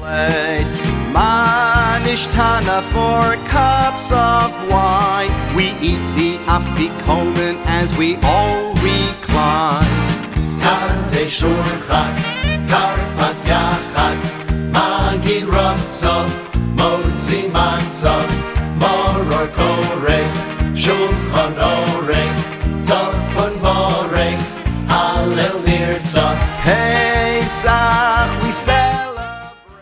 Manishtana 4 cups of wine. We eat the afikomen as we all recline. Kadesh Urchatz, Karpas Yachatz, Magid Rotzo, Motzi Matzah, Moror Korech, Shulchan Orech.